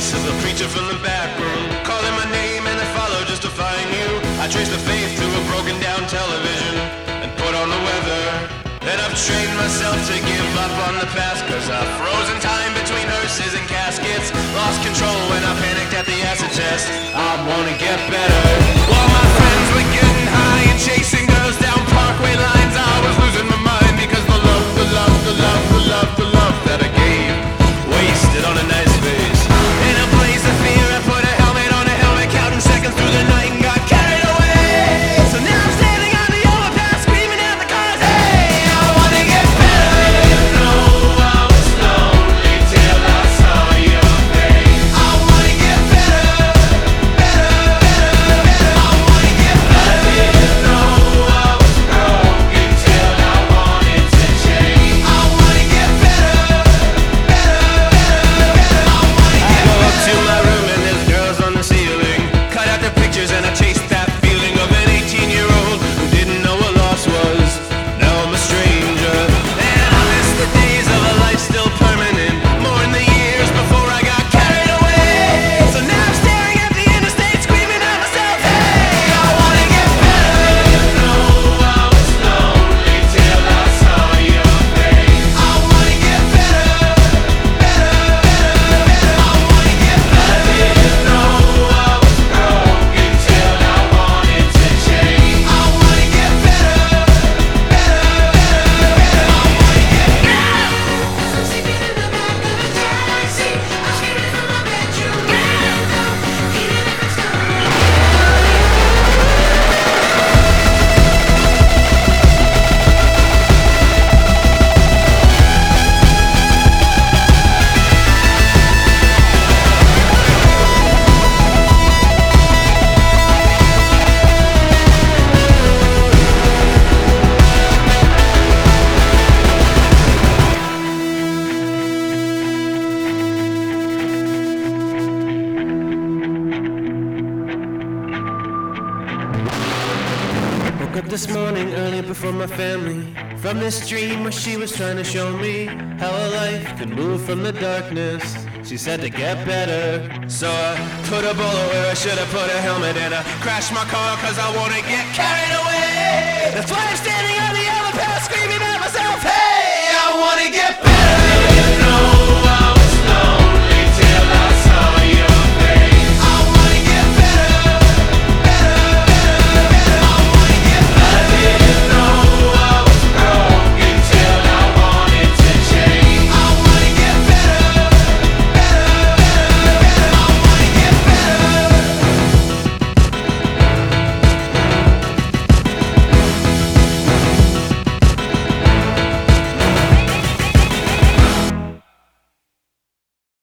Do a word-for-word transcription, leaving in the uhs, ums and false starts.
voice of the preacher from the back room, calling my name and I followed just to find you. I traced the faith to a broken down television and put on the weather. Then I've trained myself to give up on the past, cause I've frozen time between hearses and caskets. Lost control when I panicked at the acid test. I wanna get better. While my friends were getting high and chasing girls down parkway lines, I was losing my mind because the love, the love, the love, the love, the love that I gave wasted on a nice face. In a blaze of fear I put a helmet on a helmet, counting seconds through the night and got carried away. So now I'm standing on the overpass screaming at the cars, hey, I wanna get better. You know I was lonely till I saw your face. I wanna get better, better, better, better. I wanna get better. I didn't know I was broken till I wanted to change. I wanna get better, better, better, better. I wanna get better. I go up to my room and there's girls on the ceiling. Cut out the pictures and I chased that feeling of an eighteen-year-old who didn't know what loss was. Now I'm a stranger, and I miss the days of a life still permanent, more in the years before I got carried away. So now I'm staring at the interstate screaming at myself, hey, I wanna get better. You know I was lonely till I saw your face. I wanna get better, better, better, better. I wanna get better. I didn't know I was broken till I wanted to change. I wanna get better, better, better, better. I wanna get better. I'm sleeping in the back of a taxi. I'm screaming from my bedroom window, even if it's gonna Woke up this morning early before my family, from this dream where she was trying to show me how a life could move from the darkness. She said to get better, so I put a bullet where I should have put a helmet, and I crashed my car cause I wanna get carried away. That's why I'm standing on the overpass screaming at myself, hey, I wanna get better. You know